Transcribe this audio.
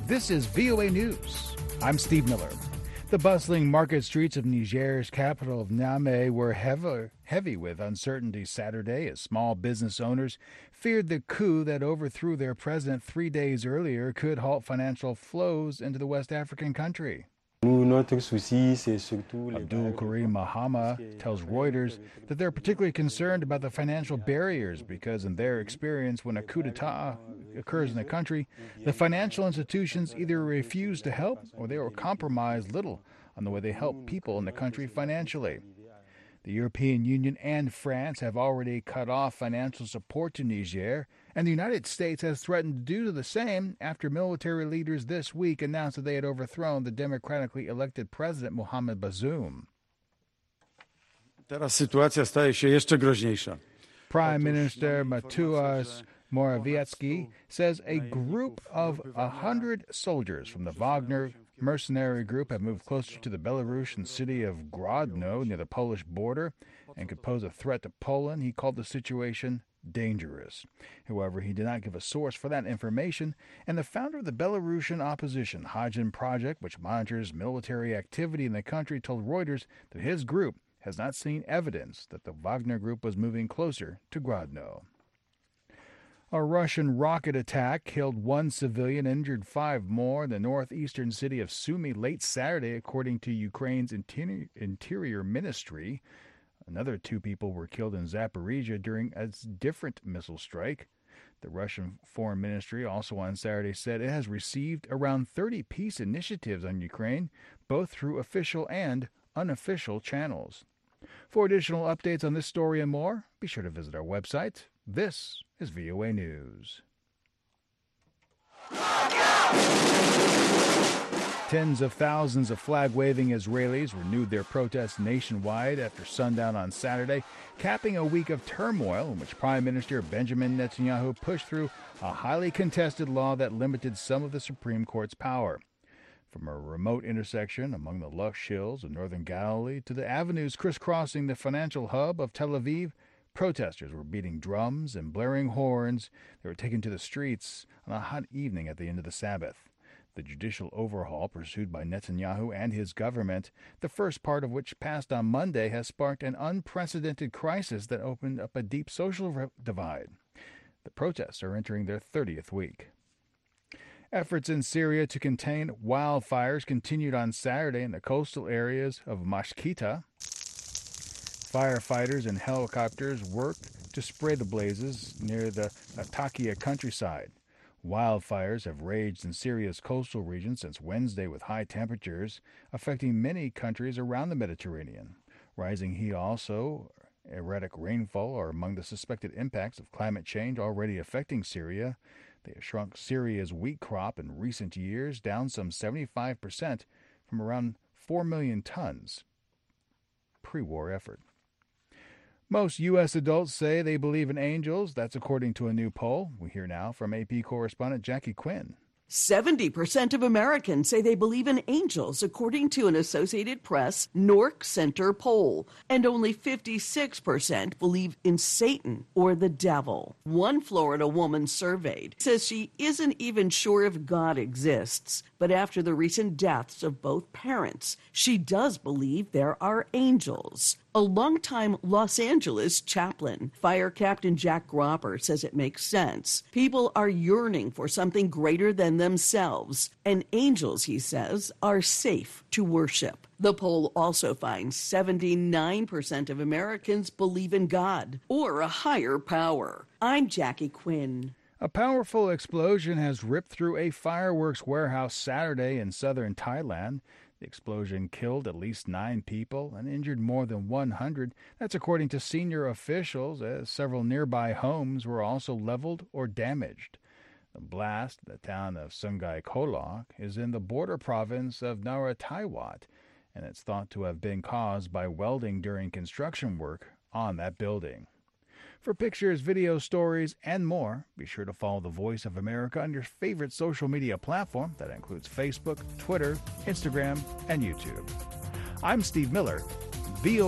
This is VOA News. I'm Steve Miller. The bustling market streets of Niger's capital of Niamey were heavy with uncertainty Saturday as small business owners feared the coup that overthrew their president 3 days earlier could halt financial flows into the West African country. Abdul Karim Mahama tells Reuters that they're particularly concerned about the financial barriers because, in their experience, when a coup d'etat occurs in a country, the financial institutions either refuse to help or they will compromise little on the way they help people in the country financially. The European Union and France have already cut off financial support to Niger, and the United States has threatened to do the same after military leaders this week announced that they had overthrown the democratically elected president Mohamed Bazoum. Teraz sytuacja staje się jeszcze groźniejsza. Prime Minister Mateusz Morawiecki says a group of 100 soldiers from the Wagner mercenary group have moved closer to the Belarusian city of Grodno near the Polish border and could pose a threat to Poland. He called the situation dangerous. However, he did not give a source for that information, and the founder of the Belarusian opposition Hajin Project, which monitors military activity in the country, told Reuters that his group has not seen evidence that the Wagner group was moving closer to Grodno. A Russian rocket attack killed one civilian, injured five more in the northeastern city of Sumy late Saturday, according to Ukraine's Interior Ministry. Another two people were killed in Zaporizhia during a different missile strike. The Russian Foreign Ministry also on Saturday said it has received around 30 peace initiatives on Ukraine, both through official and unofficial channels. For additional updates on this story and more, be sure to visit our website. This is VOA News. Tens of thousands of flag-waving Israelis renewed their protests nationwide after sundown on Saturday, capping a week of turmoil in which Prime Minister Benjamin Netanyahu pushed through a highly contested law that limited some of the Supreme Court's power. From a remote intersection among the lush hills of northern Galilee to the avenues crisscrossing the financial hub of Tel Aviv, protesters were beating drums and blaring horns. They were taken to the streets on a hot evening at the end of the Sabbath. The judicial overhaul pursued by Netanyahu and his government, the first part of which passed on Monday, has sparked an unprecedented crisis that opened up a deep social divide. The protests are entering their 30th week. Efforts in Syria to contain wildfires continued on Saturday in the coastal areas of Mashkita. Firefighters and helicopters worked to spray the blazes near the Latakia countryside. Wildfires have raged in Syria's coastal region since Wednesday with high temperatures affecting many countries around the Mediterranean. Rising heat also erratic rainfall are among the suspected impacts of climate change already affecting Syria. They have shrunk Syria's wheat crop in recent years, down some 75% from around 4 million tons pre-war effort. Most U.S. adults say they believe in angels. That's according to a new poll. We hear now from AP correspondent Jackie Quinn. 70% of Americans say they believe in angels, according to an Associated Press NORC Center poll. And only 56% believe in Satan or the devil. One Florida woman surveyed says she isn't even sure if God exists. But after the recent deaths of both parents, she does believe there are angels. A longtime Los Angeles chaplain, Fire Captain Jack Gropper, says it makes sense. People are yearning for something greater than themselves, and angels, he says, are safe to worship. The poll also finds 79% of Americans believe in God or a higher power. I'm Jackie Quinn. A powerful explosion has ripped through a fireworks warehouse Saturday in southern Thailand. The explosion killed at least 9 people and injured more than 100. That's according to senior officials, as several nearby homes were also leveled or damaged. The blast, the town of Sungai Kolok, is in the border province of Narathiwat, and it's thought to have been caused by welding during construction work on that building. For pictures, video stories, and more, be sure to follow The Voice of America on your favorite social media platform. That includes Facebook, Twitter, Instagram, and YouTube. I'm Steve Miller, VOA.